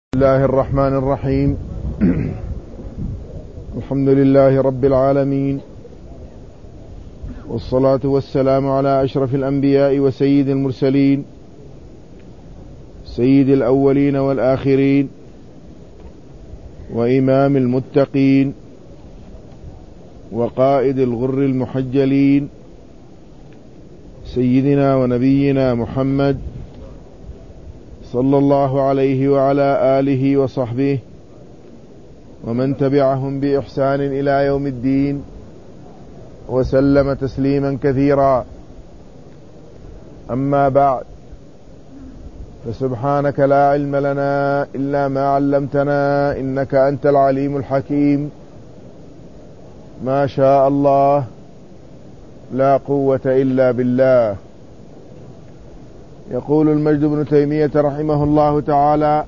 بسم الله الرحمن الرحيم. الحمد لله رب العالمين، والصلاة والسلام على أشرف الأنبياء وسيد المرسلين، سيد الأولين والآخرين، وإمام المتقين، وقائد الغر المحجلين، سيدنا ونبينا محمد صلى الله عليه وعلى آله وصحبه ومن تبعهم بإحسان إلى يوم الدين، وسلم تسليما كثيرا. أما بعد، فسبحانك لا علم لنا إلا ما علمتنا إنك أنت العليم الحكيم. ما شاء الله، لا قوة إلا بالله. يقول المجد بن تيمية رحمه الله تعالى: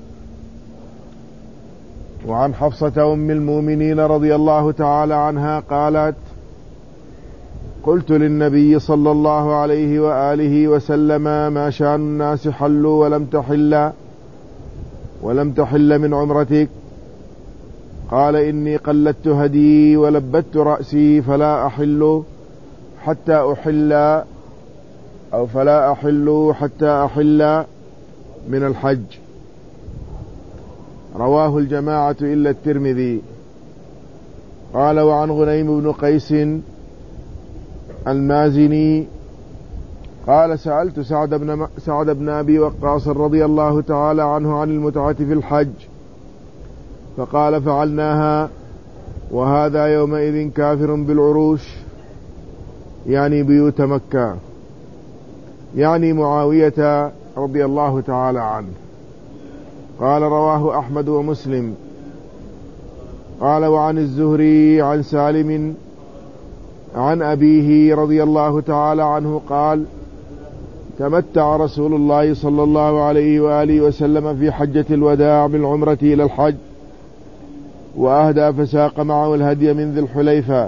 وعن حفصة أم المؤمنين رضي الله تعالى عنها قالت: قلت للنبي صلى الله عليه وآله وسلم: ما شأن الناس حلوا ولم تحل من عمرتك؟ قال: إني قلدت هدي ولبت رأسي فلا أحل حتى أحل من الحج. رواه الجماعة إلا الترمذي. قال: وعن غنيم بن قيس المازني قال: سألت سعد بن أبي وقاص رضي الله تعالى عنه عن المتعة في الحج، فقال: فعلناها وهذا يومئذ كافر بالعروش، يعني بيوت مكة، يعني معاوية رضي الله تعالى عنه. قال: رواه أحمد ومسلم. قال: وعن الزهري عن سالم عن أبيه رضي الله تعالى عنه قال: تمتع رسول الله صلى الله عليه وآله وسلم في حجة الوداع بالعمرة إلى الحج، وأهدى فساق معه الهدي من ذي الحليفة.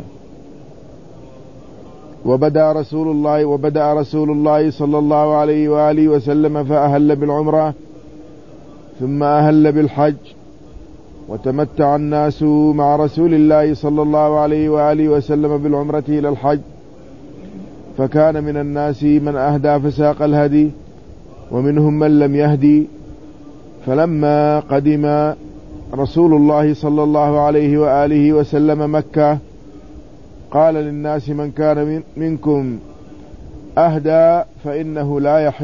وبدأ رسول الله صلى الله عليه وآله وسلم فأهل بالعمرة ثم أهل بالحج، وتمتع الناس مع رسول الله صلى الله عليه وآله وسلم بالعمرة إلى الحج، فكان من الناس من أهدى فساق الهدي، ومنهم من لم يهدي. فلما قدم رسول الله صلى الله عليه وآله وسلم مكة قال للناس: من كان منكم أهدى فإنه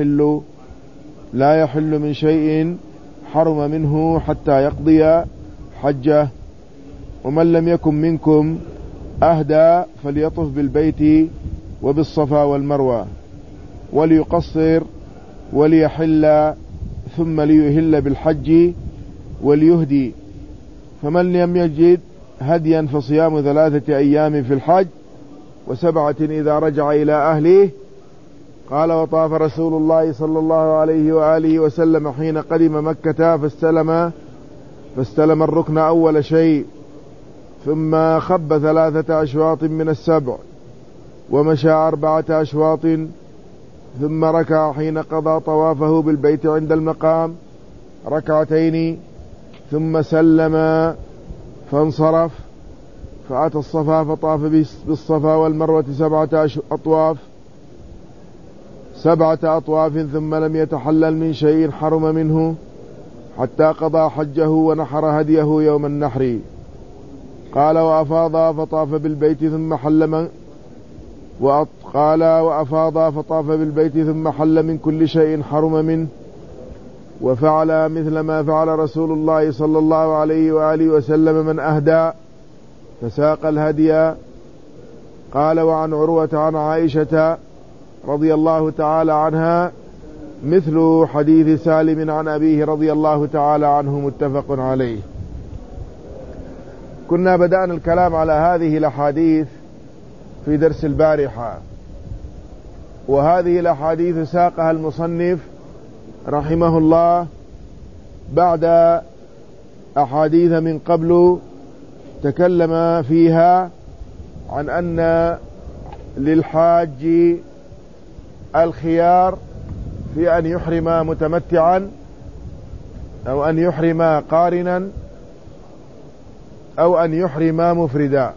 لا يحل من شيء حرم منه حتى يقضي حجه، ومن لم يكن منكم أهدى فليطف بالبيت وبالصفا والمروة، وليقصر وليحل ثم ليهل بالحج وليهدي. فمن لم يجد هديا فصيام 3 أيام في الحج و7 إذا رجع إلى أهله. قال: وطاف رسول الله صلى الله عليه وآله وسلم حين قدم مكة فاستلم الركن أول شيء، ثم خب 3 أشواط من ال7، ومشى 4 أشواط، ثم ركع حين قضى طوافه بالبيت عند المقام 2 ثم سلم فانصرف، فأتى الصفا فطاف بالصفا والمروة 7 أطواف، ثم لم يتحلل من شيء حرم منه حتى قضى حجه ونحر هديه يوم النحر. قال: وأفاض فطاف بالبيت ثم حل من كل شيء حرم منه، وفعل مثل ما فعل رسول الله صلى الله عليه وآله وسلم من أهدى فساق الهدي. قال: وعن عروة عن عائشة رضي الله تعالى عنها مثل حديث سالم عن أبيه رضي الله تعالى عنه، متفق عليه. كنا بدأنا الكلام على هذه الأحاديث في درس البارحة، وهذه الأحاديث ساقها المصنف رحمه الله بعد أحاديث من قبل تكلم فيها عن أن للحاج الخيار في أن يحرم متمتعا أو أن يحرم قارنا أو أن يحرم مفردا.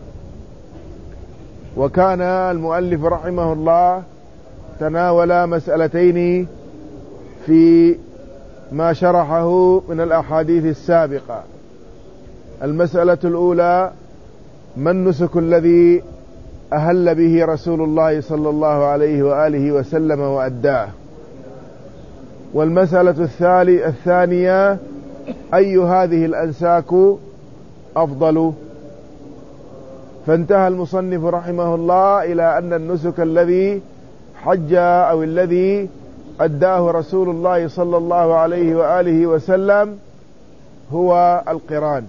وكان المؤلف رحمه الله تناول مسألتين في ما شرحه من الأحاديث السابقة. المسألة الأولى: ما النسك الذي أهل به رسول الله صلى الله عليه وآله وسلم وأداه؟ والمسألة الثانية: أي هذه الأنساك أفضل؟ فانتهى المصنف رحمه الله إلى أن النسك الذي حج أو الذي أداه رسول الله صلى الله عليه وآله وسلم هو القران،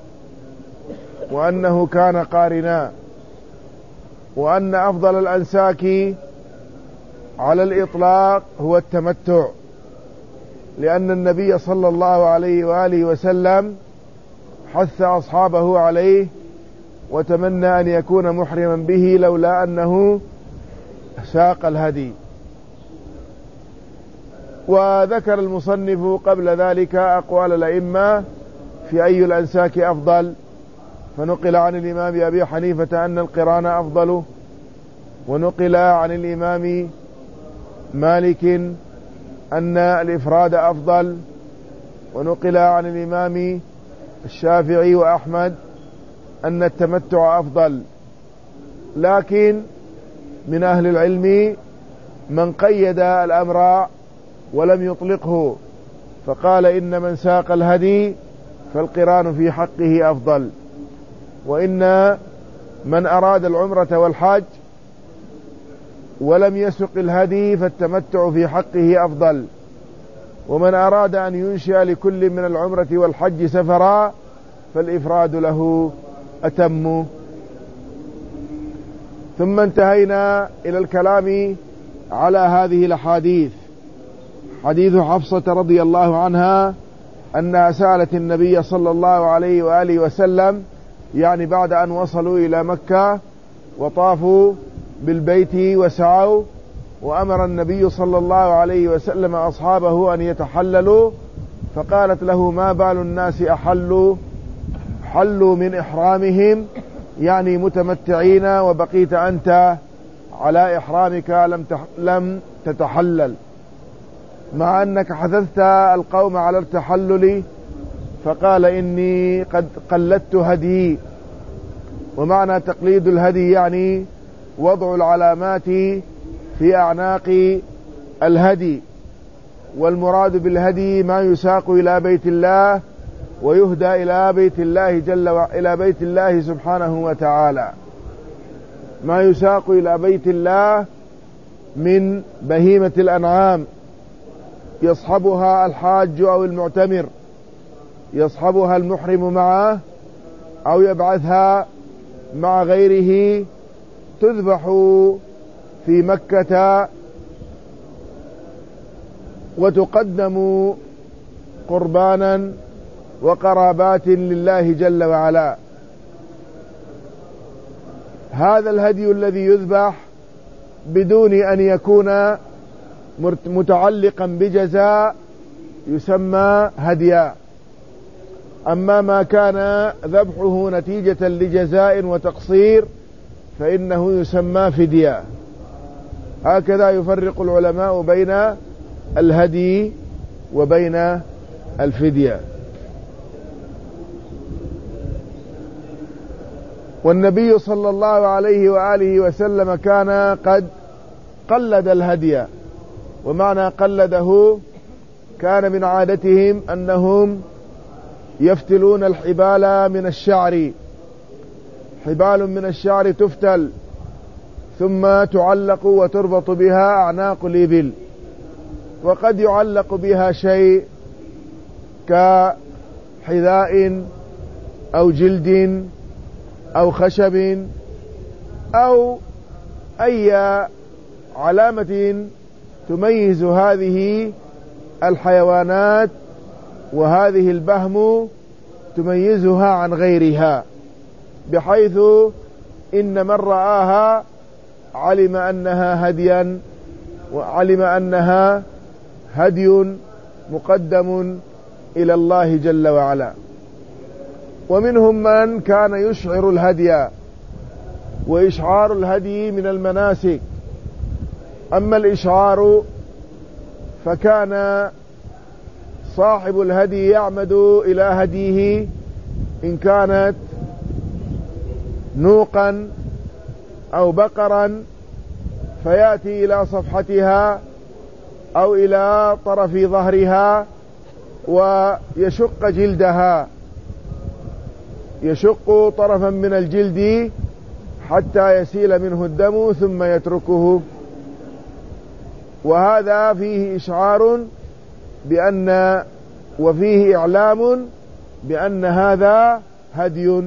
وأنه كان قارنا، وأن أفضل الأنساك على الإطلاق هو التمتع، لأن النبي صلى الله عليه وآله وسلم حث أصحابه عليه وتمنى أن يكون محرما به لولا أنه ساق الهدي. وذكر المصنف قبل ذلك أقوال الأئمة في أي الأنساك أفضل، فنقل عن الإمام أبي حنيفة أن القران أفضل، ونقل عن الإمام مالك أن الإفراد أفضل، ونقل عن الإمام الشافعي وأحمد أن التمتع أفضل. لكن من أهل العلم من قيد الأمر ولم يطلقه، فقال إن من ساق الهدي فالقران في حقه أفضل، وإن من أراد العمرة والحج ولم يسق الهدي فالتمتع في حقه أفضل، ومن أراد أن ينشئ لكل من العمرة والحج سفرا فالإفراد له أتم. ثم انتهينا إلى الكلام على هذه الأحاديث. حديث حفصة رضي الله عنها أنها سألت النبي صلى الله عليه وآله وسلم، يعني بعد أن وصلوا إلى مكة وطافوا بالبيت وسعوا، وأمر النبي صلى الله عليه وسلم أصحابه أن يتحللوا، فقالت له: ما بال الناس حلوا من إحرامهم، يعني متمتعين، وبقيت أنت على إحرامك لم تتحلل، مع أنك حثثت القوم على التحلل. فقال: إني قد قلدت هدي. ومعنى تقليد الهدي يعني وضع العلامات في أعناق الهدي، والمراد بالهدي ما يساق إلى بيت الله ويهدى إلى بيت الله إلى بيت الله سبحانه وتعالى، ما يساق إلى بيت الله من بهيمة الأنعام يصحبها الحاج أو المعتمر، يصحبها المحرم معه أو يبعثها مع غيره، تذبح في مكة وتقدم قربانا وقرابات لله جل وعلا. هذا الهدي الذي يذبح بدون أن يكون متعلقا بجزاء يسمى هديا، أما ما كان ذبحه نتيجة لجزاء وتقصير فإنه يسمى فدية. هكذا يفرق العلماء بين الهدي وبين الفدية. والنبي صلى الله عليه وآله وسلم كان قد قلد الهدي، ومعنى قلده كان من عادتهم أنهم يفتلون الحبال من الشعر، حبال من الشعر تفتل ثم تعلق وتربط بها أعناق الإبل، وقد يعلق بها شيء كحذاء أو جلد أو خشب أو أي علامة تميز هذه الحيوانات وهذه البهم تميزها عن غيرها، بحيث إن من رآها علم أنها هديا، وعلم أنها هدي مقدم إلى الله جل وعلا. ومنهم من كان يشعر الهدي، وإشعار الهدي من المناسك. أما الإشعار فكان صاحب الهدي يعمد إلى هديه إن كانت نوقا أو بقرا، فيأتي إلى صفحتها أو إلى طرف ظهرها ويشق جلدها، يشق طرفا من الجلد حتى يسيل منه الدم ثم يتركه. وهذا فيه إشعار بأن وفيه إعلام بأن هذا هدي.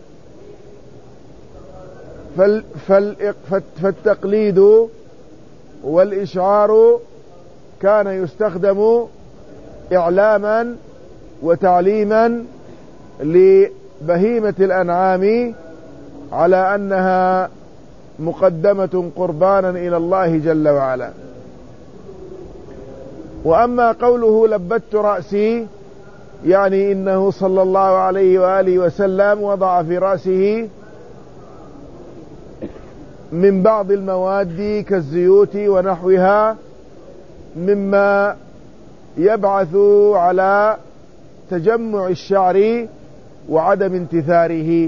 فالتقليد والإشعار كان يستخدم إعلاما وتعليما لبهيمة الأنعام على أنها مقدمة قربانا إلى الله جل وعلا. وأما قوله لبت رأسي، يعني إنه صلى الله عليه وآله وسلم وضع في رأسه من بعض المواد كالزيوت ونحوها مما يبعث على تجمع الشعر وعدم انتثاره.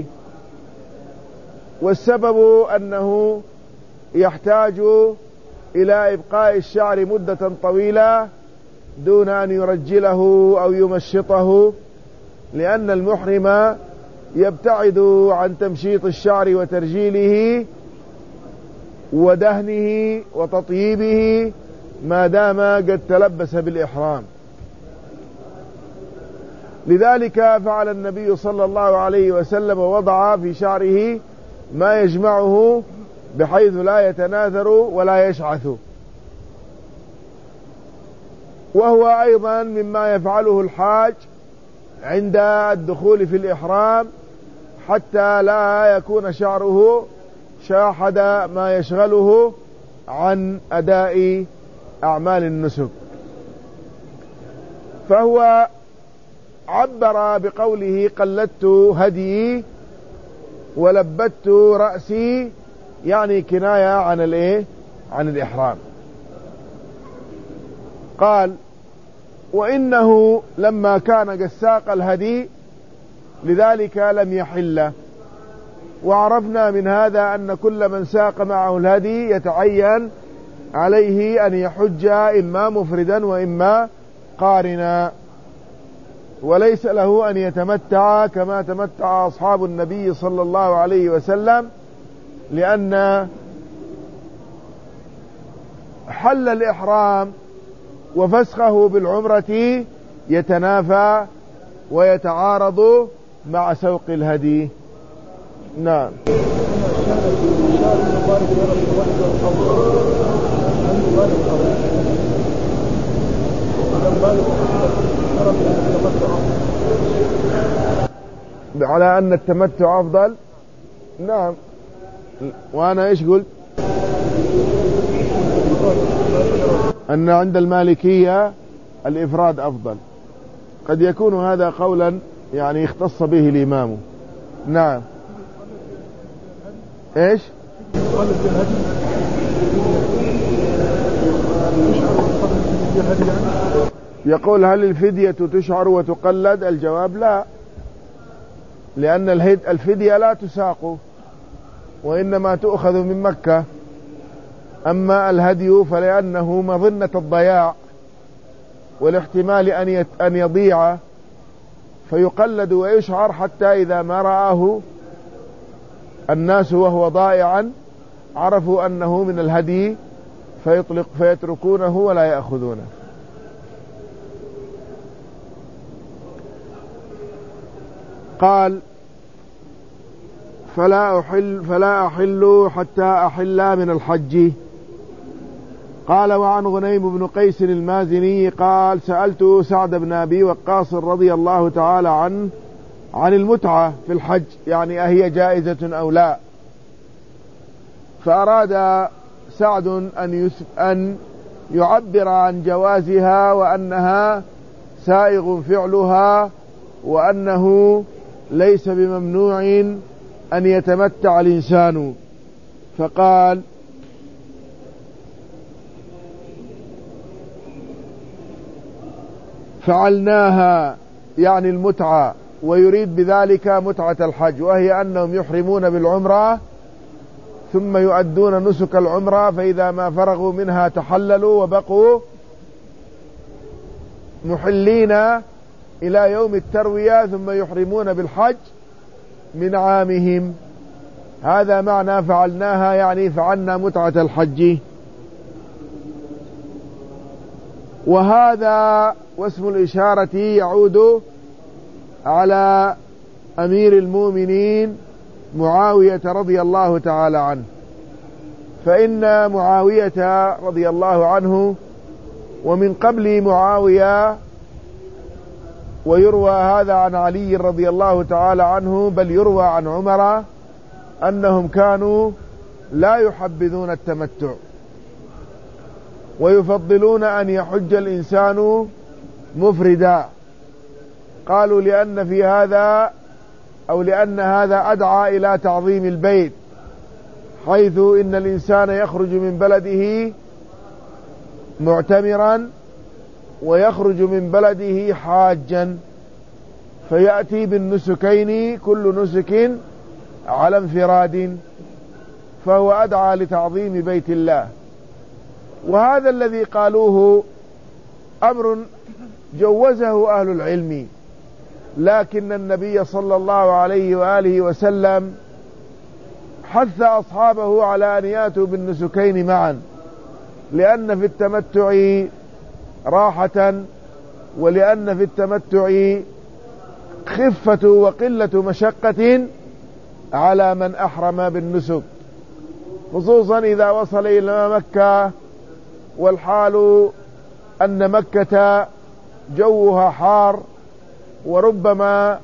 والسبب أنه يحتاج إلى إبقاء الشعر مدة طويلة دون أن يرجله أو يمشطه، لأن المحرم يبتعد عن تمشيط الشعر وترجيله ودهنه وتطييبه ما دام قد تلبس بالإحرام. لذلك فعل النبي صلى الله عليه وسلم ووضع في شعره ما يجمعه بحيث لا يتناثر ولا يشعث. وهو أيضا مما يفعله الحاج عند الدخول في الإحرام حتى لا يكون شعره شاحد ما يشغله عن أداء أعمال النسك. فهو عبر بقوله قلدت هديي ولبت رأسي، يعني كناية عن الإحرام. قال وإنه لما كان قد ساق الهدي لذلك لم يحل. وعرفنا من هذا أن كل من ساق معه الهدي يتعين عليه أن يحج إما مفردا وإما قارنا، وليس له أن يتمتع كما تمتع أصحاب النبي صلى الله عليه وسلم، لأن حل الإحرام وفسخه بالعمرة يتنافى ويتعارض مع سوق الهدي. نعم. على أن التمتع أفضل. نعم. وأنا إيش قلت؟ أن عند المالكية الإفراد أفضل. قد يكون هذا قولا يعني اختص به الإمام. نعم. إيش؟ يقول هل الفدية تشعر وتقلد؟ الجواب لا، لأن الفدية لا تساق وإنما تؤخذ من مكة. أما الهدي فلأنه مظنة الضياع والاحتمال أن يضيع فيقلد ويشعر حتى إذا ما رآه الناس وهو ضائعا عرفوا أنه من الهدي فيتركونه ولا يأخذونه. قال فلا أحل حتى أحل من الحج. قال وعن غنيم بن قيس المازني قال سألت سعد بن أبي وقاص رضي الله تعالى عنه عن المتعة في الحج، يعني أهي جائزة أو لا؟ فأراد سعد أن يعبر عن جوازها وأنها سائغ فعلها، وأنه ليس بممنوع أن يتمتع الإنسان. فقال: فعلناها يعني المتعة، ويريد بذلك متعة الحج، وهي أنهم يحرمون بالعمرة ثم يؤدون نسك العمرة، فإذا ما فرغوا منها تحللوا وبقوا محلين إلى يوم التروية، ثم يحرمون بالحج من عامهم. هذا معنى فعلناها، يعني فعلنا متعة الحج. وهذا واسم الإشارة يعود على أمير المؤمنين معاوية رضي الله تعالى عنه، فإن معاوية رضي الله عنه ومن قبل معاوية، ويروى هذا عن علي رضي الله تعالى عنه، بل يروى عن عمر أنهم كانوا لا يحبذون التمتع، ويفضلون أن يحج الإنسان مفردا. قالوا لأن في هذا، أو لأن هذا أدعى إلى تعظيم البيت، حيث إن الإنسان يخرج من بلده معتمرا ويخرج من بلده حاجا، فيأتي بالنسكين كل نسك على انفراد، فهو أدعى لتعظيم بيت الله. وهذا الذي قالوه أمر جوزه أهل العلم، لكن النبي صلى الله عليه وآله وسلم حث أصحابه على أن يأتوا بالنسكين معا، لأن في التمتع راحة، ولأن في التمتع خفة وقلة مشقة على من أحرم بالنسك، خصوصا إذا وصل إلى مكة، والحال أن مكة جوها حار، وربما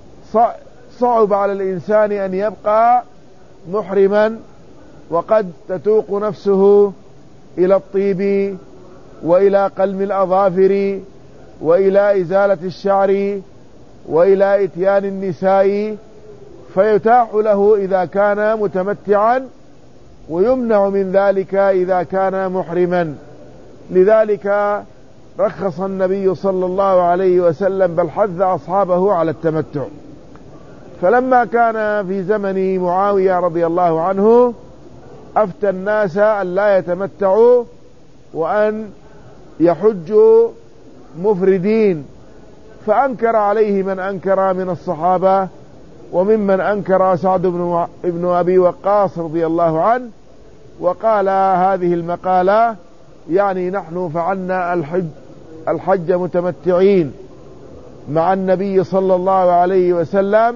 صعب على الإنسان أن يبقى محرما، وقد تتوق نفسه إلى الطيب وإلى قلم الأظافر وإلى إزالة الشعر وإلى إتيان النساء، فيتاح له إذا كان متمتعا، ويمنع من ذلك إذا كان محرما. لذلك رخص النبي صلى الله عليه وسلم، بل حث أصحابه على التمتع. فلما كان في زمن معاوية رضي الله عنه، أفتى الناس أن لا يتمتعوا وأن يحجوا مفردين، فأنكر عليه من أنكر من الصحابة، وممن أنكر سعد بن أبي وقاص رضي الله عنه، وقال هذه المقالة يعني نحن فعلنا الحج متمتعين مع النبي صلى الله عليه وسلم.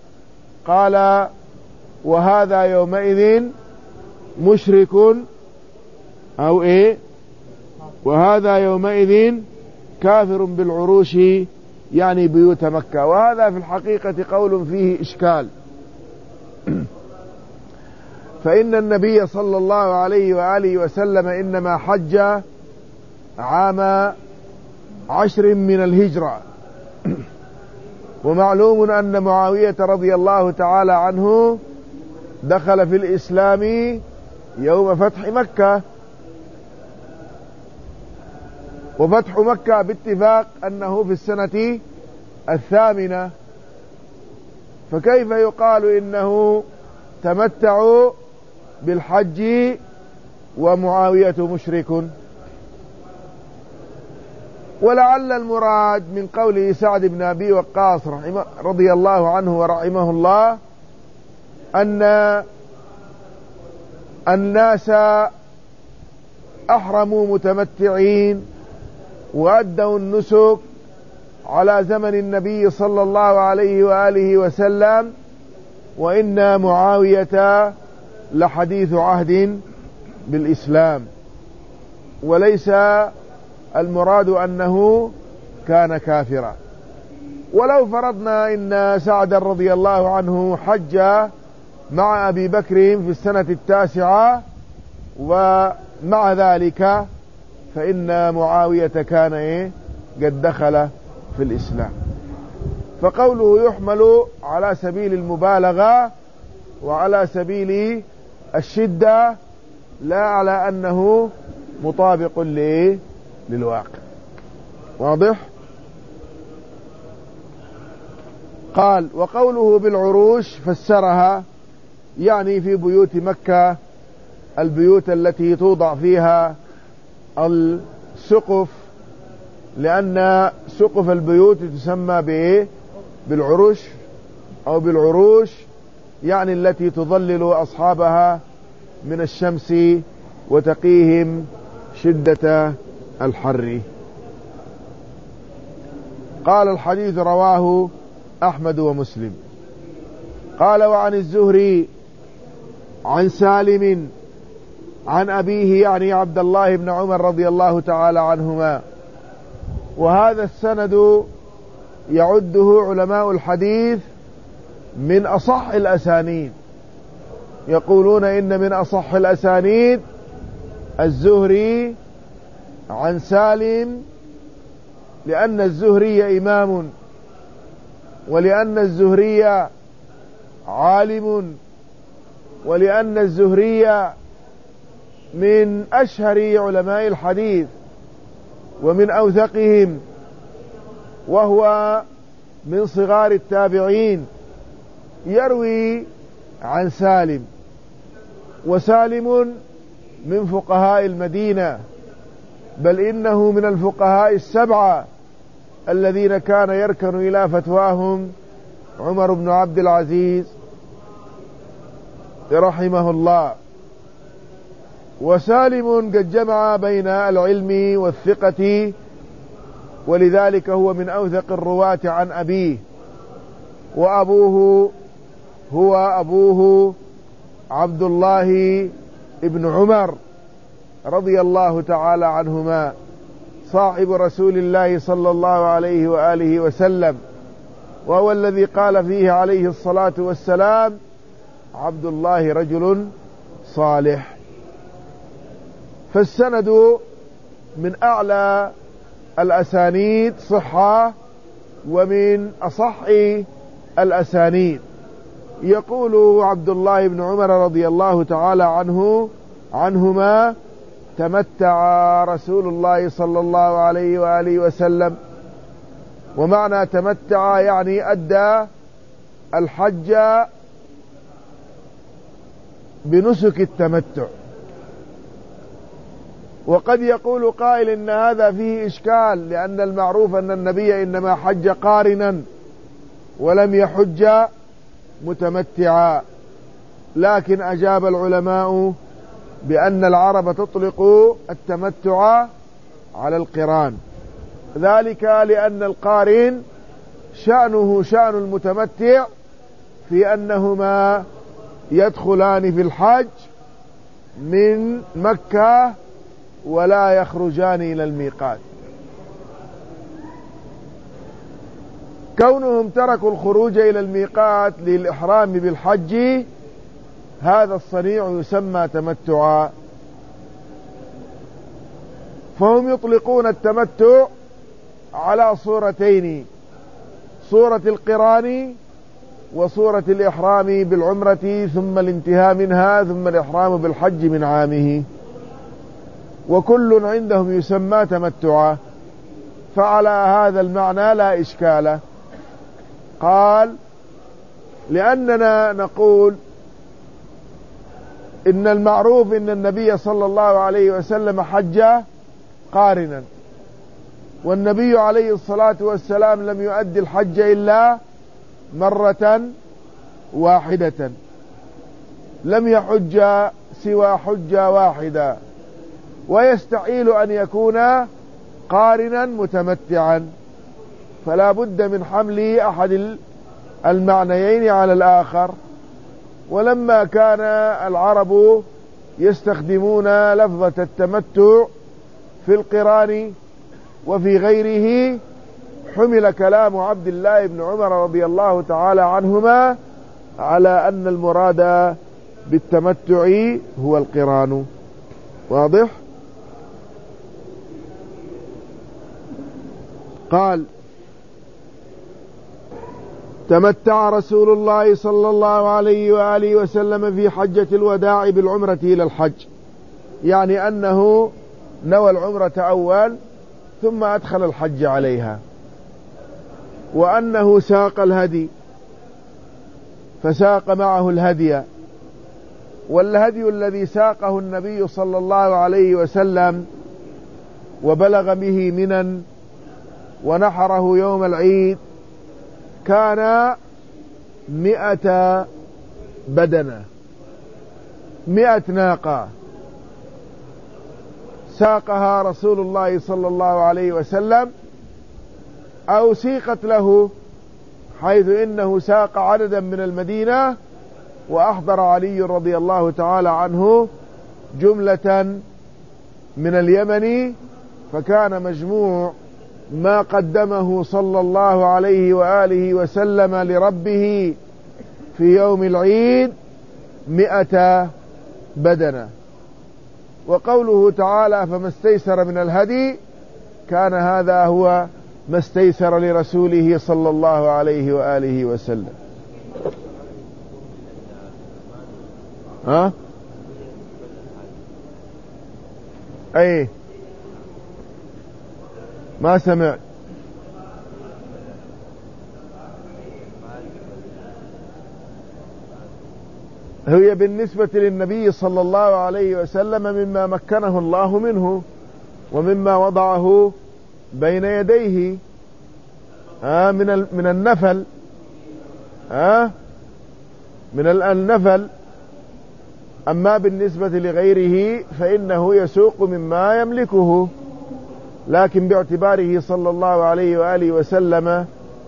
قال: وهذا يومئذ مشرك، أو إيه، وهذا يومئذ كافر بالعروش، يعني بيوت مكة. وهذا في الحقيقة قول فيه إشكال، فإن النبي صلى الله عليه وآله وسلم إنما حج عام 10 من الهجرة، ومعلوم أن معاوية رضي الله تعالى عنه دخل في الإسلام يوم فتح مكة، وفتح مكة باتفاق أنه في السنة 8، فكيف يقال إنه تمتع بالحج ومعاوية مشرك؟ ولعل المراد من قوله سعد بن أبي وقاص رضي الله عنه ورحمه الله أن الناس أحرموا متمتعين وأدوا النسك على زمن النبي صلى الله عليه وآله وسلم، وإن معاوية لحديث عهد بالإسلام، وليس المراد أنه كان كافرا. ولو فرضنا إن سعد رضي الله عنه حج مع أبي بكر في السنة 9، ومع ذلك فإن معاوية كان قد دخل في الإسلام. فقوله يحمل على سبيل المبالغة وعلى سبيل الشدة، لا على أنه مطابق للواقع. واضح؟ قال وقوله بالعروش فسرها يعني في بيوت مكة البيوت التي توضع فيها السقف، لأن سقف البيوت تسمى بالعروش أو بالعروش، يعني التي تظلل أصحابها من الشمس وتقيهم شدة الحر. قال الحديث رواه أحمد ومسلم. قال وعن الزهري عن سالم عن أبيه يعني عبد الله بن عمر رضي الله تعالى عنهما، وهذا السند يعده علماء الحديث من أصح الأسانيد، يقولون إن من أصح الأسانيد الزهري عن سالم، لأن الزهري إمام، ولأن الزهري عالم، ولأن الزهري من أشهر علماء الحديث ومن أوثقهم، وهو من صغار التابعين، يروي عن سالم، وسالم من فقهاء المدينة، بل إنه من الفقهاء السبعة الذين كان يركن إلى فتواهم عمر بن عبد العزيز رحمه الله. وسالم قد جمع بين العلم والثقة، ولذلك هو من أوثق الرواة عن أبيه، وأبوه هو أبوه عبد الله ابن عمر رضي الله تعالى عنهما، صاحب رسول الله صلى الله عليه وآله وسلم، وهو الذي قال فيه عليه الصلاة والسلام عبد الله رجل صالح. فالسند من أعلى الأسانيد صحة ومن أصح الأسانيد. يقول عبد الله بن عمر رضي الله تعالى عنهما تمتع رسول الله صلى الله عليه وآله وسلم، ومعنى تمتع يعني أدى الحج بنسك التمتع. وقد يقول قائل إن هذا فيه إشكال، لأن المعروف أن النبي إنما حج قارنا ولم يحج متمتعا، لكن أجاب العلماء بأن العرب تطلق التمتع على القران، ذلك لأن القارن شأنه شأن المتمتع في أنهما يدخلان في الحج من مكة ولا يخرجان إلى الميقات. كونهم تركوا الخروج إلى الميقات للإحرام بالحج، هذا الصنيع يسمى تمتعا. فهم يطلقون التمتع على صورتين: صورة القران وصورة الإحرام بالعمرة ثم الانتهاء منها ثم الإحرام بالحج من عامه، وكل عندهم يسمى تمتعا، فعلى هذا المعنى لا إشكال. قال لأننا نقول إن المعروف إن النبي صلى الله عليه وسلم حج قارنا، والنبي عليه الصلاة والسلام لم يؤدي الحج إلا مرة واحدة، لم يحج سوى حجة واحدة، ويستحيل أن يكون قارنا متمتعا، فلا بد من حمل أحد المعنيين على الآخر. ولما كان العرب يستخدمون لفظة التمتع في القران وفي غيره، حمل كلام عبد الله بن عمر رضي الله تعالى عنهما على أن المراد بالتمتع هو القران. واضح؟ قال تمتع رسول الله صلى الله عليه وآله وسلم في حجة الوداع بالعمرة إلى الحج، يعني أنه نوى العمرة أول ثم أدخل الحج عليها، وأنه ساق الهدي فساق معه الهدي، والهدي الذي ساقه النبي صلى الله عليه وسلم وبلغ به منى ونحره يوم العيد كان 100 بدنة، 100 ناقة ساقها رسول الله صلى الله عليه وسلم، أو سيقت له، حيث إنه ساق عددا من المدينة وأحضر علي رضي الله تعالى عنه جملة من اليمن، فكان مجموع ما قدمه صلى الله عليه وآله وسلم لربه في يوم العيد 100 بدنة. وقوله تعالى فما استيسر من الهدي كان هذا هو ما استيسر لرسوله صلى الله عليه وآله وسلم. أي ما سمعت. هي بالنسبة للنبي صلى الله عليه وسلم مما مكنه الله منه ومما وضعه بين يديه من النفل، من النفل. أما بالنسبة لغيره فإنه يسوق مما يملكه، لكن باعتباره صلى الله عليه وآله وسلم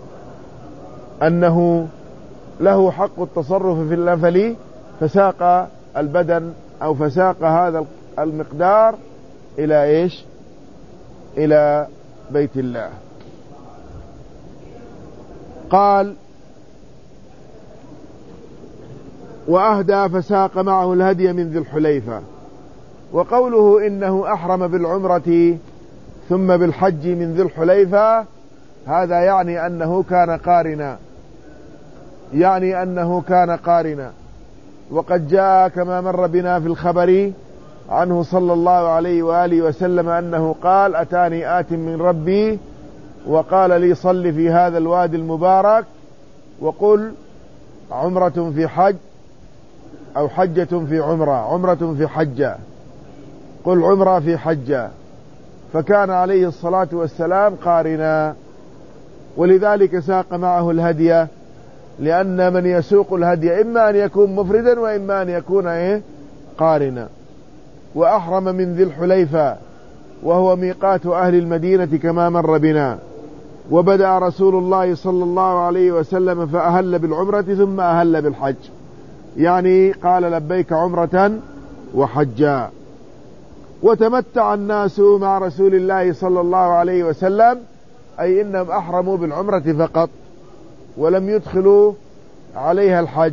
أنه له حق التصرف في النفل فساق البدن أو فساق هذا المقدار إلى إيش؟ إلى بيت الله. قال وأهدى فساق معه الهدي من ذي الحليفة. وقوله إنه أحرم بالعمرة ثم بالحج من ذي الحليفة هذا يعني أنه كان قارنا، وقد جاء كما مر بنا في الخبر عنه صلى الله عليه وآله وسلم أنه قال أتاني آت من ربي وقال لي صل في هذا الوادي المبارك وقل عمرة في حج أو حجة في عمرة في حجة، قل عمرة في حجة. فكان عليه الصلاة والسلام قارنا، ولذلك ساق معه الهدي، لأن من يسوق الهدي إما أن يكون مفردا وإما أن يكون قارنا. وأحرم من ذي الحليفة وهو ميقات أهل المدينة كما مر بنا. وبدأ رسول الله صلى الله عليه وسلم فأهل بالعمرة ثم أهل بالحج، يعني قال لبيك عمرة وحجا. وتمتع الناس مع رسول الله صلى الله عليه وسلم، أي إنهم أحرموا بالعمرة فقط ولم يدخلوا عليها الحج،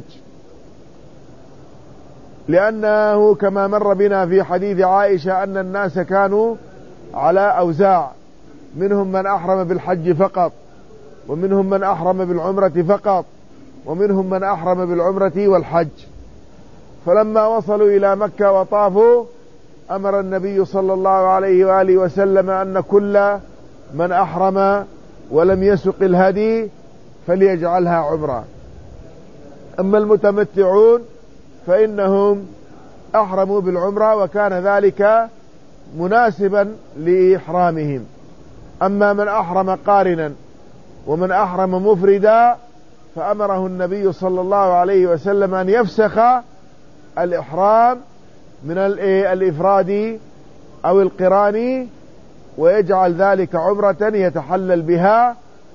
لأنه كما مر بنا في حديث عائشة أن الناس كانوا على أوزاع، منهم من أحرم بالحج فقط، ومنهم من أحرم بالعمرة فقط، ومنهم من أحرم بالعمرة والحج. فلما وصلوا إلى مكة وطافوا أمر النبي صلى الله عليه وآله وسلم أن كل من أحرم ولم يسق الهدي فليجعلها عمرة. أما المتمتعون فإنهم أحرموا بالعمرة وكان ذلك مناسبا لإحرامهم. أما من أحرم قارنا ومن أحرم مفردا فأمره النبي صلى الله عليه وسلم أن يفسخ الإحرام من الإفراد أو القران ويجعل ذلك عمرة يتحلل بها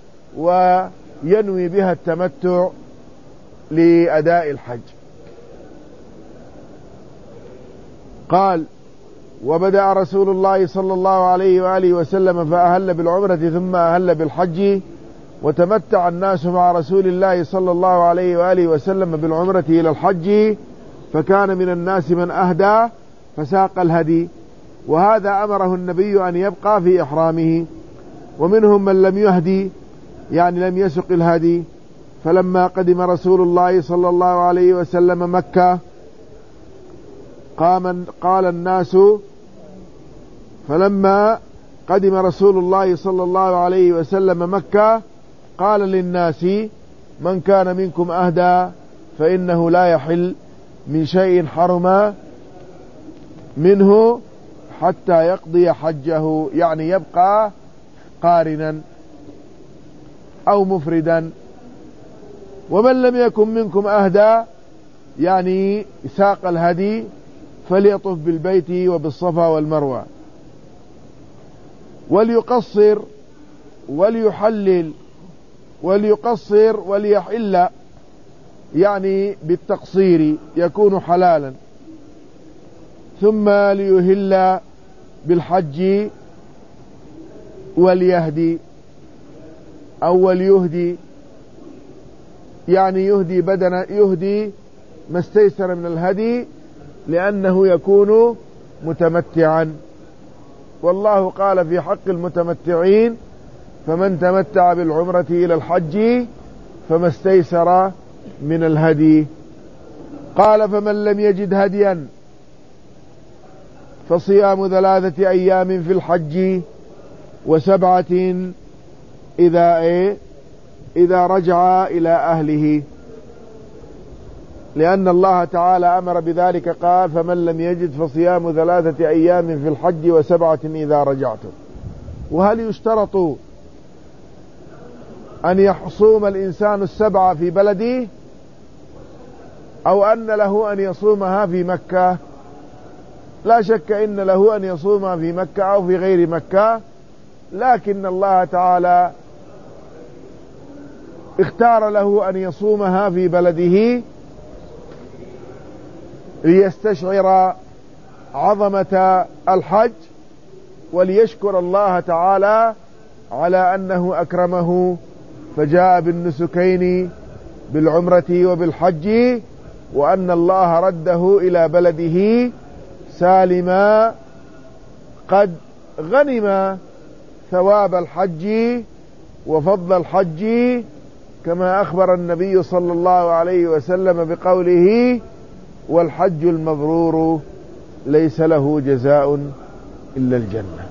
وينوي بها التمتع لأداء الحج. قال وبدأ رسول الله صلى الله عليه وآله وسلم فأهل بالعمرة ثم أهل بالحج. وتمتع الناس مع رسول الله صلى الله عليه وآله وسلم بالعمرة إلى الحج، فكان من الناس من أهدى فساق الهدي، وهذا أمره النبي أن يبقى في إحرامه. ومنهم من لم يهدي، يعني لم يسق الهدي، فلما قدم رسول الله صلى الله عليه وسلم مكة قال الناس فلما قدم رسول الله صلى الله عليه وسلم مكة قال للناس من كان منكم أهدى فإنه لا يحل من شيء حرم منه حتى يقضي حجه، يعني يبقى قارنا أو مفردا. ومن لم يكن منكم أهدى يعني ساق الهدي فليطف بالبيت وبالصفا والمروة وليقصر وليحلل وليقصر وليحل، يعني بالتقصير يكون حلالا، ثم ليهل بالحج وليهدي أو وليهدي، يعني يهدي ما استيسر من الهدي لأنه يكون متمتعا. والله قال في حق المتمتعين فمن تمتع بالعمرة إلى الحج فما استيسر من الهدي. قال فمن لم يجد هديا فصيام 3 أيام في الحج و7 إذا رجع إلى أهله، لأن الله تعالى أمر بذلك قال فمن لم يجد فصيام 3 أيام في الحج و7 إذا رجعتم. وهل يشترط أن يصوم الإنسان 7 في بلده أو أن له أن يصومها في مكة؟ لا شك إن له أن يصومها في مكة أو في غير مكة، لكن الله تعالى اختار له أن يصومها في بلده ليستشعر عظمة الحج وليشكر الله تعالى على أنه أكرمه فجاء بالنسكين بالعمرة وبالحج، وأن الله رده إلى بلده سالما قد غنم ثواب الحج وفضل الحج، كما أخبر النبي صلى الله عليه وسلم بقوله والحج المبرور ليس له جزاء إلا الجنة.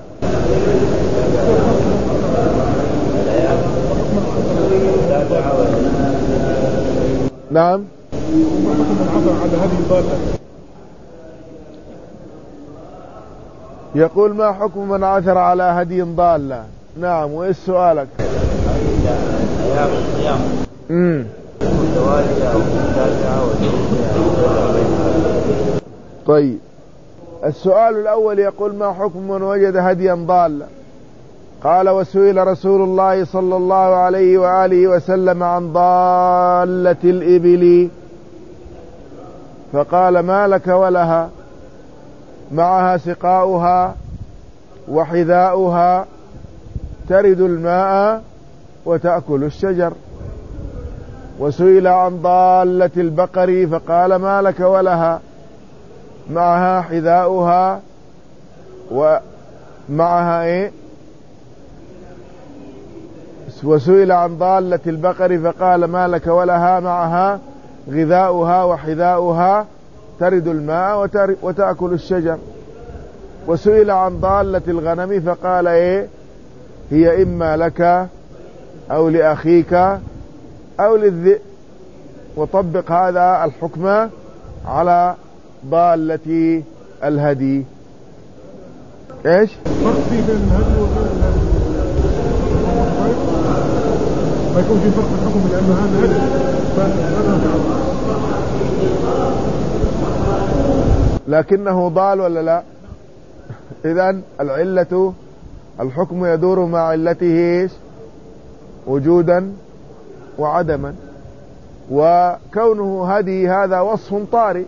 نعم. يقول ما حكم من عثر على هدي ضالة؟ نعم. وإيش سؤالك؟ طيب، السؤال الأول يقول ما حكم من وجد هديا ضالا؟ قال وسئل رسول الله صلى الله عليه وآله وسلم عن ضالة الإبل فقال ما لك ولها معها سقاؤها وحذاؤها ترد الماء وتأكل الشجر. وسئل عن ضالة البقر فقال ما لك ولها معها حذاؤها ومعها وسئل عن ضالة البقر فقال ما لك ولها معها غذاؤها وحذاؤها ترد الماء وتأكل الشجر. وسئل عن ضالة الغنم فقال هي إما لك أو لأخيك أو للذئب. وطبق هذا الحكم على ضالة الهدي. ايش فرق في بين الهدي وغير الهدي؟ ما يكون في فرق في الحكم لأن هذا هدي لكنه ضال ولا لا؟ إذن العلة الحكم يدور مع علته وجودا وعدما، وكونه هدي هذا وصف طارئ،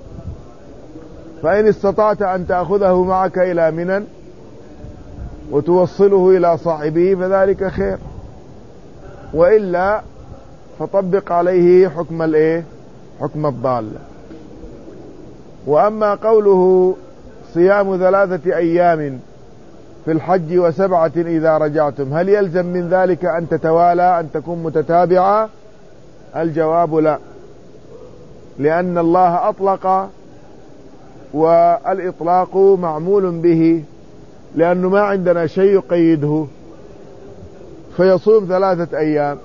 فإن استطعت أن تأخذه معك إلى منى وتوصله إلى صاحبه فذلك خير، وإلا فطبق عليه حكم الضالة. وأما قوله صيام 3 أيام في الحج و7 إذا رجعتم، هل يلزم من ذلك أن تتوالى أن تكون متتابعة الجواب لا، لأن الله أطلق، والإطلاق معمول به، لأنه ما عندنا شيء يقيده، فيصوم 3 أيام.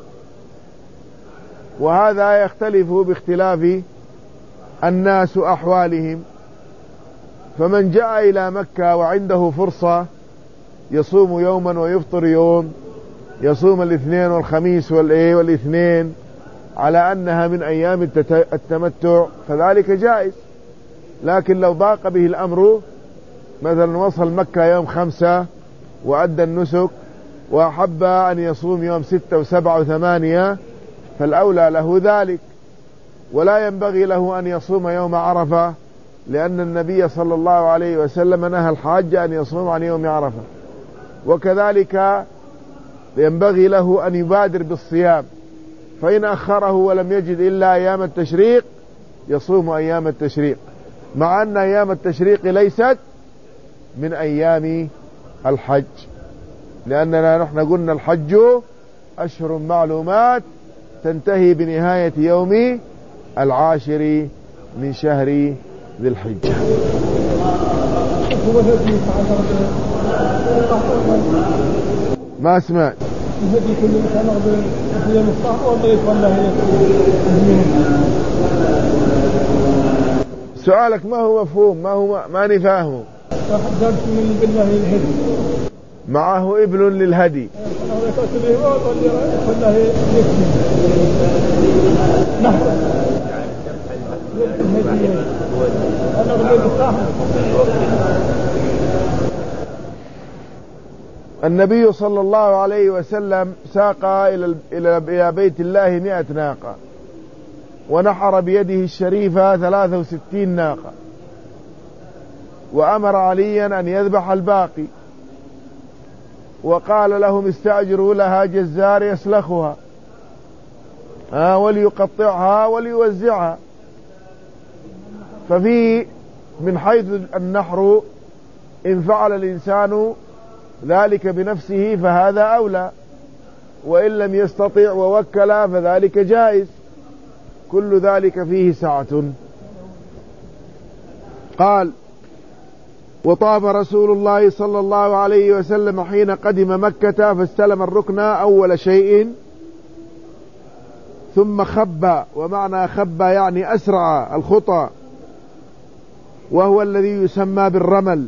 وهذا يختلف باختلاف الناس أحوالهم، فمن جاء إلى مكة وعنده فرصة يصوم يوما ويفطر يوم، يصوم الاثنين والخميس والاثنين على أنها من أيام التمتع، فذلك جائز. لكن لو ضاق به الأمر، مثلا وصل مكة يوم 5 وأدى النسك وأحب أن يصوم يوم 6 و7 و8، فالأولى له ذلك، ولا ينبغي له أن يصوم يوم عرفة، لأن النبي صلى الله عليه وسلم نهى الحاج أن يصوم عن يوم عرفة. وكذلك ينبغي له أن يبادر بالصيام، فإن أخره ولم يجد إلا أيام التشريق يصوم أيام التشريق، مع أن أيام التشريق ليست من أيام الحج، لأننا نحن قلنا الحج أشهر معلومات تنتهي بنهاية يوم 10 من شهر ذي الحجة. ما سمعت. سؤالك ما هو مفهوم، ما نفاهمه. معه إبل للهدي. النبي صلى الله عليه وسلم ساق إلى بيت الله 100 ناقة، ونحر بيده الشريفة 63 ناقة، وأمر عليا أن يذبح الباقي، وقال لهم استأجروا لها جزار يسلخها وليقطعها وليوزعها. ففي من حيث النحر إن فعل الإنسان ذلك بنفسه فهذا أولى، وإن لم يستطع ووكل فذلك جائز، كل ذلك فيه سعة. قال: وطاف رسول الله صلى الله عليه وسلم حين قدم مكة فاستلم الركن أول شيء، ثم خب، ومعنى خب يعني أسرع الخطى، وهو الذي يسمى بالرمل،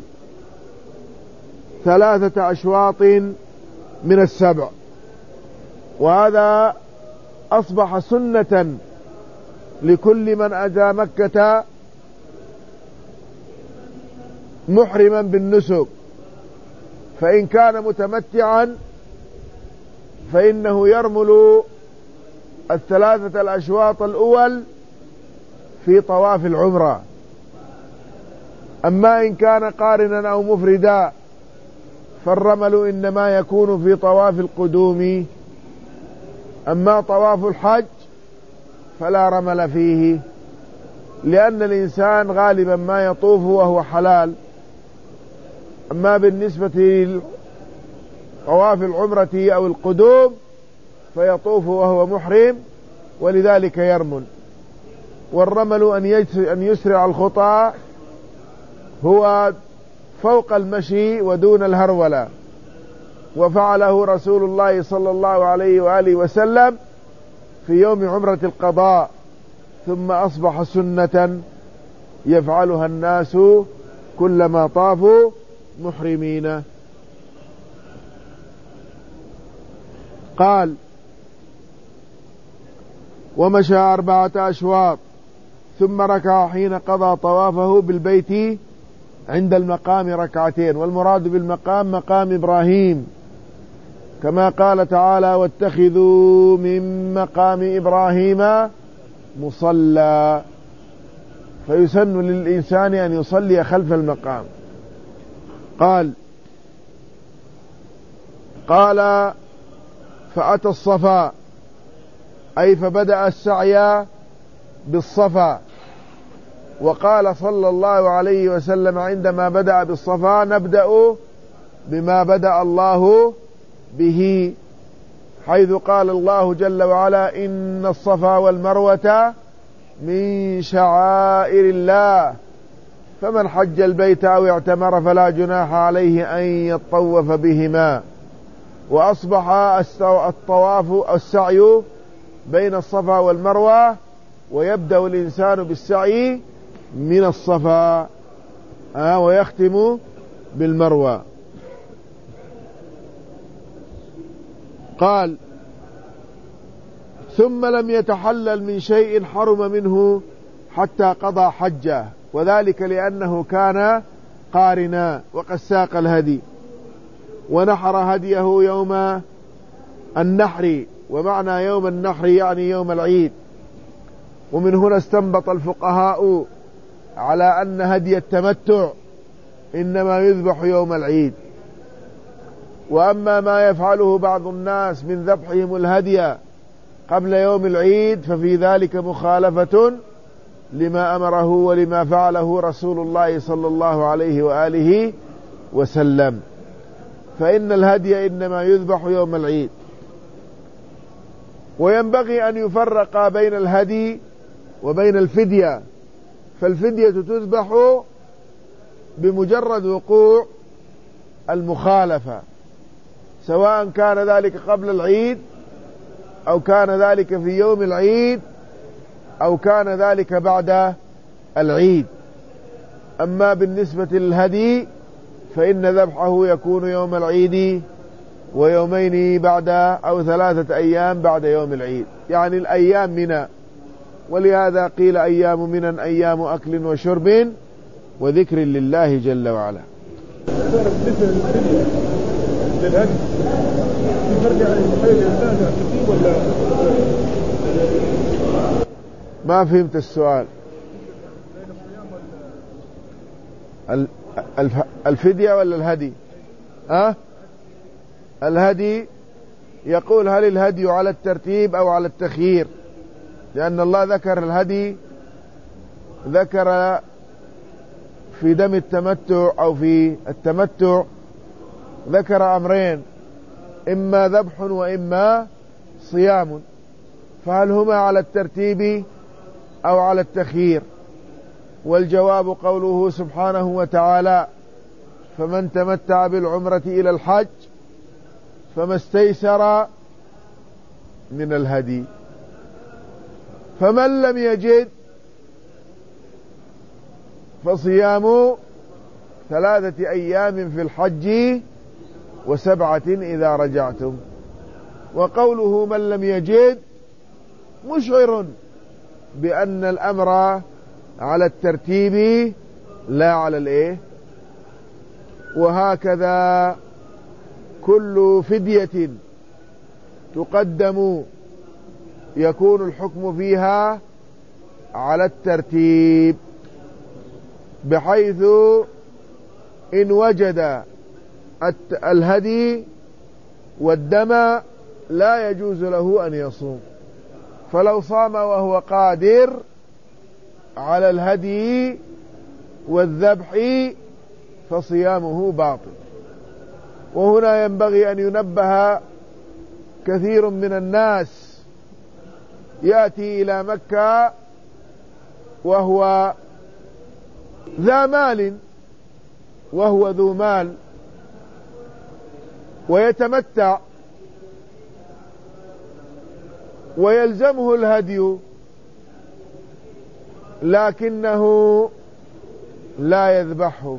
3 أشواط من السبع. وهذا أصبح سنة لكل من أتى مكة محرما بالنسك، فإن كان متمتعا فإنه يرمل 3 الأشواط الأول في طواف العمرة. أما إن كان قارنا أو مفردا فالرمل إنما يكون في طواف القدوم. أما طواف الحج فلا رمل فيه، لأن الإنسان غالبا ما يطوف وهو حلال. أما بالنسبة لطواف العمرة أو القدوم فيطوف وهو محرم، ولذلك يرمل. والرمل أن يسرع الخطى هو فوق المشي ودون الهرولة، وفعله رسول الله صلى الله عليه وآله وسلم في يوم عمرة القضاء، ثم أصبح سنة يفعلها الناس كلما طافوا محرمين. قال: ومشى 4 أشواط ثم ركع حين قضى طوافه بالبيت عند المقام 2 ركعتين، والمراد بالمقام مقام إبراهيم، كما قال تعالى: واتخذوا من مقام إبراهيم مصلى، فيسن للإنسان أن يصلي خلف المقام. قال فأتى الصفا، أي فبدأ السعي بالصفا. وقال صلى الله عليه وسلم عندما بدأ بالصفا: نبدأ بما بدأ الله به، حيث قال الله جل وعلا إن الصفا والمروة من شعائر الله فمن حج البيت أو اعتمر فلا جناح عليه أن يطوف بهما. وأصبح الطواف السعي بين الصفا والمروة، ويبدأ الإنسان بالسعي من الصفا ويختم بالمروة. قال ثم لم يتحلل من شيء حرم منه حتى قضى حجه، وذلك لأنه كان قارنا وقد ساق الهدي ونحر هديه يوم النحر، ومعنى يوم النحر يعني يوم العيد. ومن هنا استنبط الفقهاء على أن هدي التمتع إنما يذبح يوم العيد. وأما ما يفعله بعض الناس من ذبحهم الهدي قبل يوم العيد ففي ذلك مخالفة لما أمره ولما فعله رسول الله صلى الله عليه وآله وسلم، فإن الهدي إنما يذبح يوم العيد. وينبغي أن يفرق بين الهدي وبين الفدية، فالفدية تذبح بمجرد وقوع المخالفة، سواء كان ذلك قبل العيد أو كان ذلك في يوم العيد أو كان ذلك بعد العيد. أما بالنسبة للهدي فإن ذبحه يكون يوم العيد ويومين بعد أو 3 أيام بعد يوم العيد، يعني الأيام منى، ولهذا قيل أيام منى أيام أكل وشرب وذكر لله جل وعلا. ما فهمت السؤال. الفدية ولا الهدي؟ الهدي يقول هل الهدي على الترتيب أو على التخيير؟ لأن الله ذكر الهدي، ذكر في دم التمتع أو في التمتع ذكر أمرين، إما ذبح وإما صيام، فهل هما على الترتيب أو على التخيير؟ والجواب قوله سبحانه وتعالى فمن تمتع بالعمرة إلى الحج فما استيسر من الهدي، فمن لم يجد فصيام 3 أيام في الحج و7 إذا رجعتم. وقوله من لم يجد مشعر بأن الأمر على الترتيب لا على الإيه. وهكذا كل فدية تقدم يكون الحكم فيها على الترتيب، بحيث إن وجد الهدي والدم لا يجوز له أن يصوم، فلو صام وهو قادر على الهدي والذبح فصيامه باطل. وهنا ينبغي أن ينبه كثير من الناس يأتي إلى مكة وهو ذا مال وهو ذو مال ويتمتع ويلزمه الهدي، لكنه لا يذبحه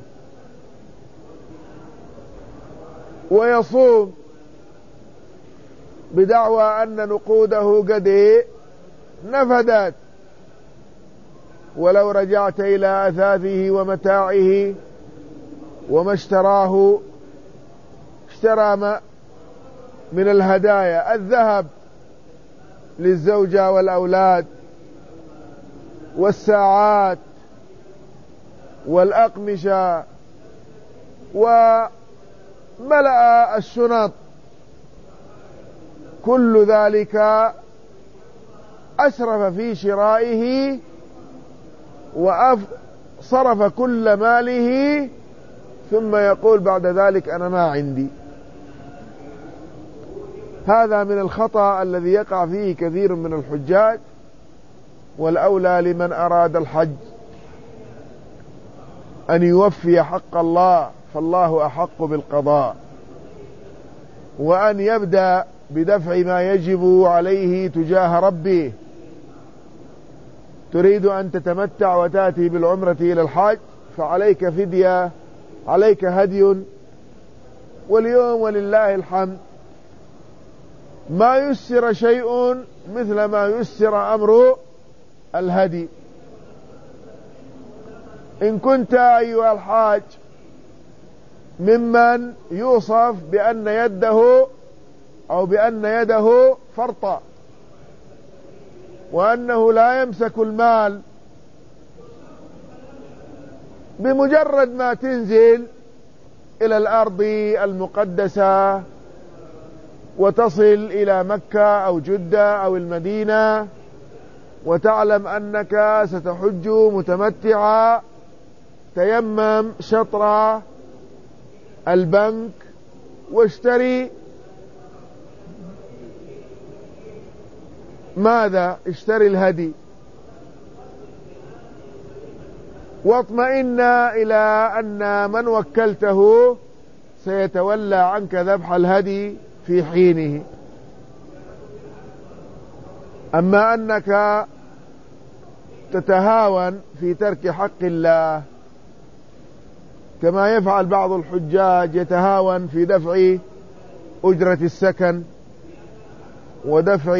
ويصوم بدعوى أن نقوده قد نفدت، ولو رجعت إلى أثاثه ومتاعه وما اشتراه، اشترى من الهدايا الذهب للزوجة والأولاد والساعات والأقمشة وملأ الشنط، كل ذلك أسرف في شرائه وصرف كل ماله، ثم يقول بعد ذلك أنا ما عندي. هذا من الخطأ الذي يقع فيه كثير من الحجاج، والأولى لمن أراد الحج أن يوفي حق الله، فالله أحق بالقضاء، وأن يبدأ بدفع ما يجب عليه تجاه ربه. تريد أن تتمتع وتأتي بالعمرة إلى الحج فعليك فدية، عليك هدي. واليوم ولله الحمد ما يسر شيء مثل ما يسر أمر الهدي. إن كنت أيها الحاج ممن يوصف بأن يده أو بأن يده فرطة، وأنه لا يمسك المال، بمجرد ما تنزل إلى الأرض المقدسة وتصل إلى مكة أو جدة أو المدينة وتعلم أنك ستحج متمتعا، تيمم شطر البنك واشتري ماذا؟ اشتري الهدي، واطمئن إلى أن من وكلته سيتولى عنك ذبح الهدي في حينه. أما أنك تتهاون في ترك حق الله كما يفعل بعض الحجاج، يتهاون في دفع أجرة السكن ودفع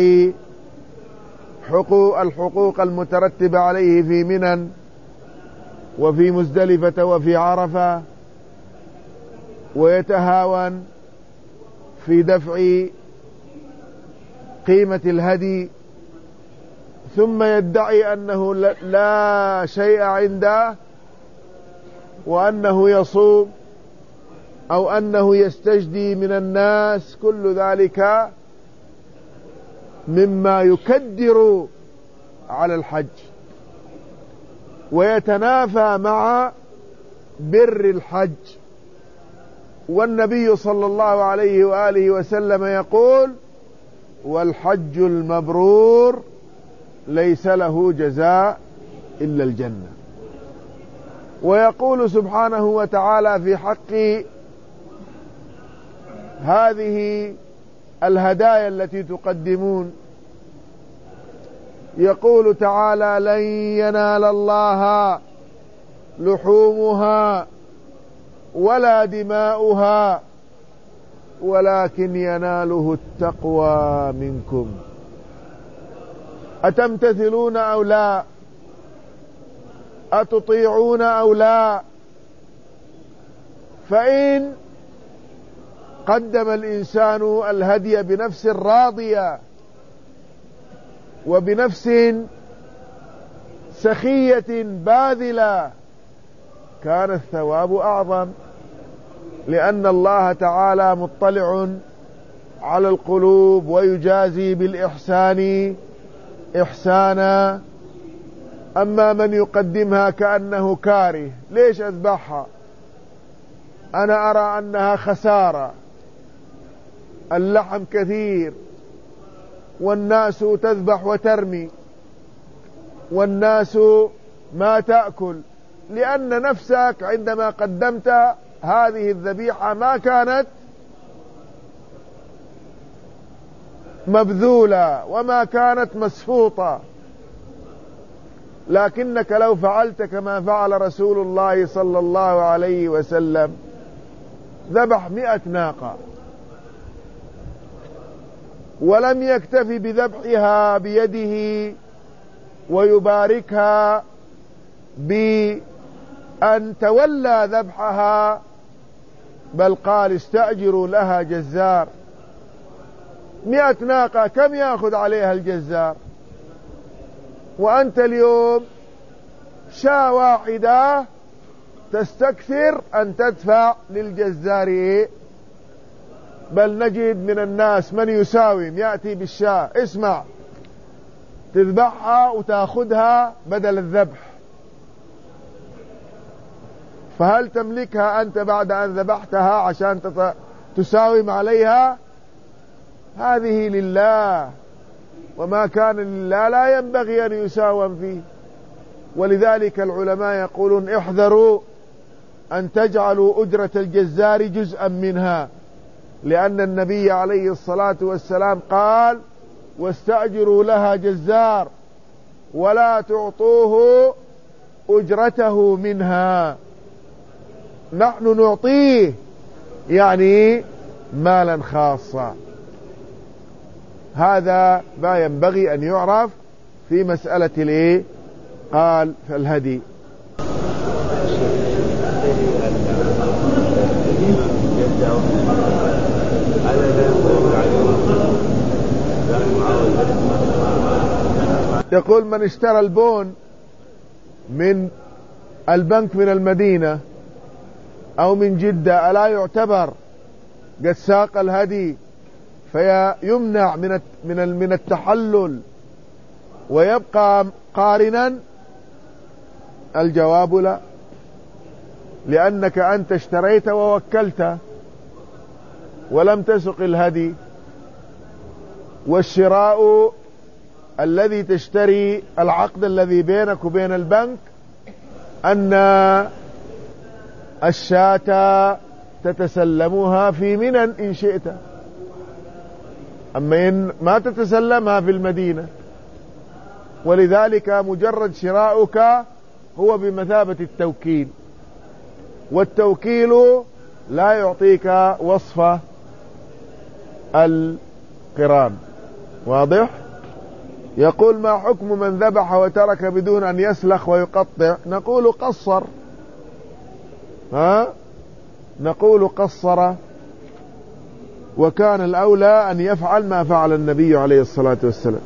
الحقوق المترتبة عليه في منى وفي مزدلفة وفي عرفة، ويتهاون في دفع قيمة الهدي، ثم يدعي أنه لا شيء عنده، وأنه يصوم أو أنه يستجدي من الناس. كل ذلك مما يكدر على الحج ويتنافى مع بر الحج. والنبي صلى الله عليه وآله وسلم يقول: والحج المبرور ليس له جزاء إلا الجنة. ويقول سبحانه وتعالى في حق هذه الهدايا التي تقدمون، يقول تعالى: لن ينال الله لحومها ولا دماؤها ولكن يناله التقوى منكم. أتمتثلون أو لا؟ أتطيعون أو لا؟ فإن قدم الإنسان الهدي بنفس راضية وبنفس سخية باذلة كان الثواب أعظم، لأن الله تعالى مطلع على القلوب ويجازي بالإحسان إحسانا. أما من يقدمها كأنه كاره: ليش أذبحها؟ أنا أرى أنها خسارة، اللحم كثير والناس تذبح وترمي والناس ما تأكل، لأن نفسك عندما قدمت هذه الذبيحة ما كانت مبذولة وما كانت مسفوطة. لكنك لو فعلت كما فعل رسول الله صلى الله عليه وسلم، ذبح 100 ناقة ولم يكتفي بذبحها بيده ويباركها بأن تولى ذبحها، بل قال: استأجروا لها جزار. 100 ناقة كم يأخذ عليها الجزار؟ وأنت اليوم شاة واحدة تستكثر أن تدفع للجزار. بل نجد من الناس من يساوم، يأتي بالشاة، اسمع، تذبحها وتأخذها بدل الذبح. فهل تملكها أنت بعد أن ذبحتها عشان تساوم عليها؟ هذه لله، وما كان لله لا ينبغي أن يساوم فيه. ولذلك العلماء يقولون احذروا أن تجعلوا أجرة الجزار جزءا منها، لأن النبي عليه الصلاة والسلام قال واستأجروا لها جزار ولا تعطوه أجرته منها. نحن نعطيه يعني مالا خاصا. هذا ما ينبغي أن يعرف في مسألة الايه قال فالهدي. يقول من اشترى البون من البنك من المدينة أو من جدة ألا يعتبر قد ساق الهدي فيمنع من التحلل ويبقى قارنا؟ الجواب لا، لأنك أنت اشتريت ووكلت ولم تسق الهدي. والشراء الذي تشتري العقد الذي بينك وبين البنك أن الشاة تتسلمها في منى إن شئت، أما إن ما تتسلمها في المدينة. ولذلك مجرد شراؤك هو بمثابة التوكيل، والتوكيل لا يعطيك وصف القران. واضح؟ يقول ما حكم من ذبح وترك بدون أن يسلخ ويقطع؟ نقول قصر، نقول قصر، وكان الأولى أن يفعل ما فعل النبي عليه الصلاة والسلام.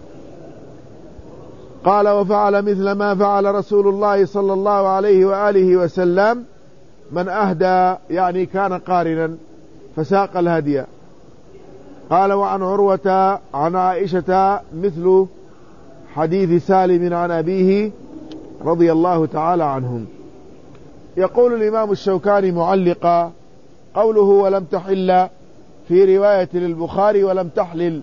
قال وفعل مثل ما فعل رسول الله صلى الله عليه وآله وسلم من أهدى، يعني كان قارنا فساق الهدي. قال وعن عروة عن عائشة مثل حديث سالم عن أبيه رضي الله تعالى عنهم. يقول الإمام الشوكاني معلقا قوله ولم تحل في رواية للبخاري ولم تحلل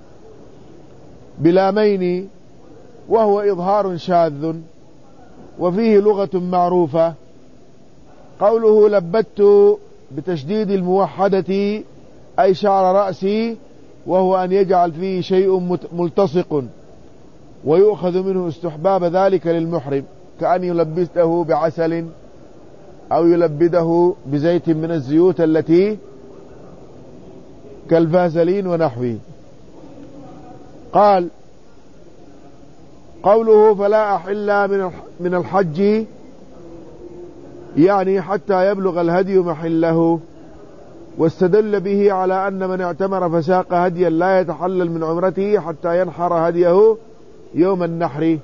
بلامين وهو إظهار شاذ وفيه لغة معروفة. قوله لبت بتشديد الموحدة أي شعر رأسي، وهو أن يجعل فيه شيء ملتصق، ويؤخذ منه استحباب ذلك للمحرم كأن يلبسه بعسل أو يلبده بزيت من الزيوت التي كالفازلين ونحوه. قال قوله فلا أحل من الحج يعني حتى يبلغ الهدي محله، واستدل به على أن من اعتمر فساق هديا لا يتحلل من عمرته حتى ينحر هديه يوم النحر.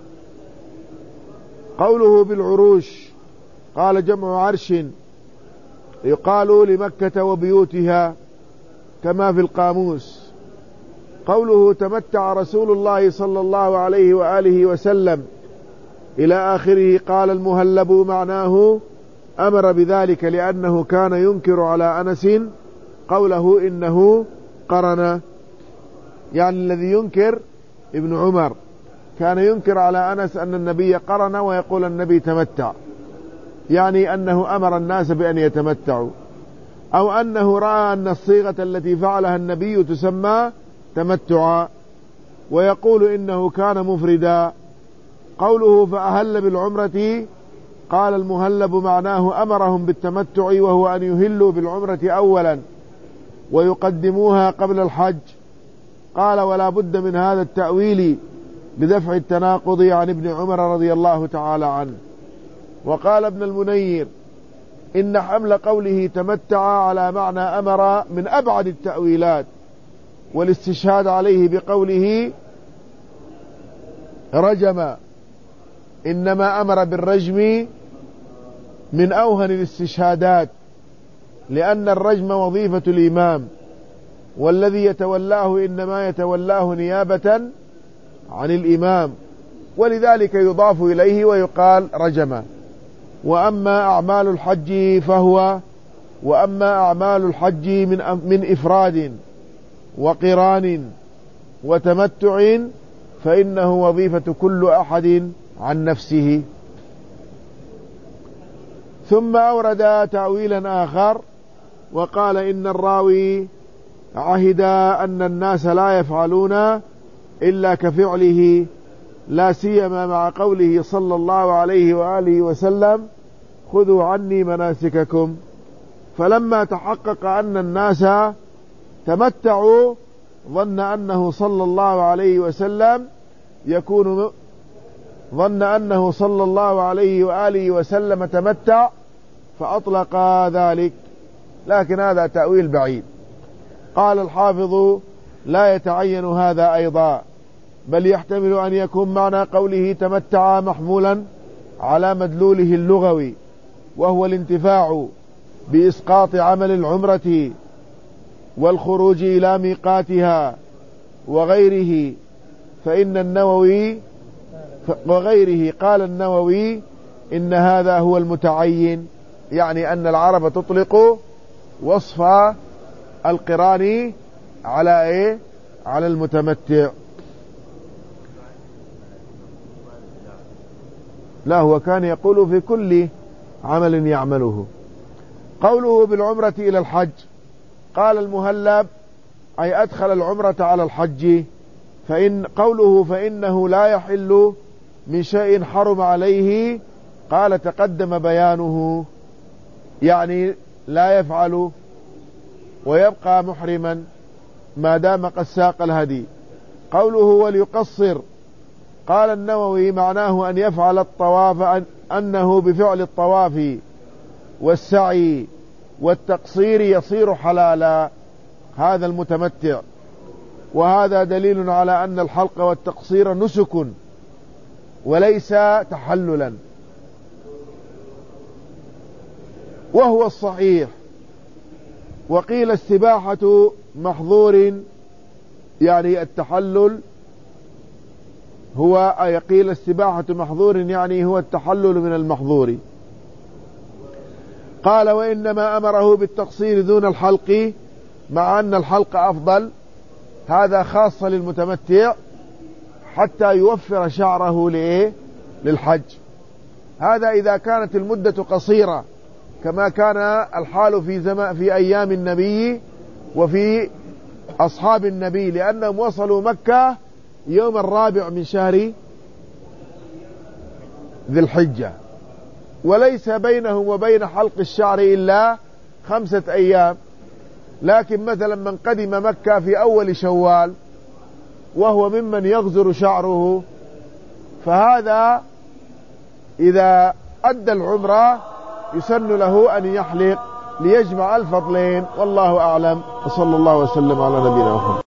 قوله بالعروش قال جمع عرش يقال لمكة وبيوتها كما في القاموس. قوله تمتع رسول الله صلى الله عليه وآله وسلم إلى آخره قال المهلب معناه أمر بذلك لأنه كان ينكر على أنس قوله إنه قرن، يعني الذي ينكر ابن عمر كان ينكر على أنس أن النبي قرن ويقول النبي تمتع، يعني أنه أمر الناس بأن يتمتعوا، أو أنه رأى أن الصيغة التي فعلها النبي تسمى تمتعا، ويقول إنه كان مفردا. قوله فأهل بالعمرة قال المهلب معناه أمرهم بالتمتع وهو أن يهلوا بالعمرة أولا ويقدموها قبل الحج. قال ولا بد من هذا التأويل بدفع التناقض عن ابن عمر رضي الله تعالى عنه. وقال ابن المنير إن حمل قوله تمتع على معنى أمر من أبعد التأويلات، والاستشهاد عليه بقوله رجم إنما أمر بالرجم من أوهن الاستشهادات، لأن الرجم وظيفة الإمام والذي يتولاه إنما يتولاه نيابة عن الإمام، ولذلك يضاف إليه ويقال رجم. وأما أعمال الحج من إفراد وقران وتمتع فإنه وظيفة كل أحد عن نفسه. ثم أورد تأويلا آخر وقال إن الراوي عهد أن الناس لا يفعلون إلا كفعله، لا سيما مع قوله صلى الله عليه وآله وسلم خذوا عني مناسككم. فلما تحقق أن الناس تمتعوا ظن أنه صلى الله عليه وآله وسلم تمتع فأطلق ذلك، لكن هذا تأويل بعيد. قال الحافظ لا يتعين هذا أيضا، بل يحتمل أن يكون معنى قوله تمتع محمولا على مدلوله اللغوي، وهو الانتفاع بإسقاط عمل العمرة والخروج إلى ميقاتها وغيره. قال النووي إن هذا هو المتعين، يعني أن العرب تطلق وصف القران على على المتمتع. لا، هو كان يقول في كل عمل يعمله. قوله بالعمرة إلى الحج، قال المهلب أي أدخل العمرة على الحج. قوله فإنه لا يحل من شيء حرم عليه، قال تقدم بيانه، يعني لا يفعل ويبقى محرما ما دام قد ساق الهدي. قوله وليقصر، قال النووي معناه أن يفعل الطواف، أنه بفعل الطواف والسعي والتقصير يصير حلالا، هذا المتمتع. وهذا دليل على أن الحلق والتقصير نسك وليس تحللا، وهو الصحيح. وقيل السباحة محظور، يعني التحلل قيل السباحة محظور يعني هو التحلل من المحظور. قال وإنما أمره بالتقصير دون الحلق، مع أن الحلق أفضل، هذا خاصة للمتمتع حتى يوفر شعره للحج. هذا إذا كانت المدة قصيرة كما كان الحال في أيام النبي وفي أصحاب النبي، لأنهم وصلوا مكة يوم 4 من شهر ذي الحجة، وليس بينهم وبين حلق الشعر إلا 5 أيام. لكن مثلا من قدم مكة في أول شوال وهو ممن يغزر شعره، فهذا إذا أدى العمرة يسن له أن يحلق ليجمع الفضلين، والله أعلم. وصلى الله وسلم على نبينا محمد.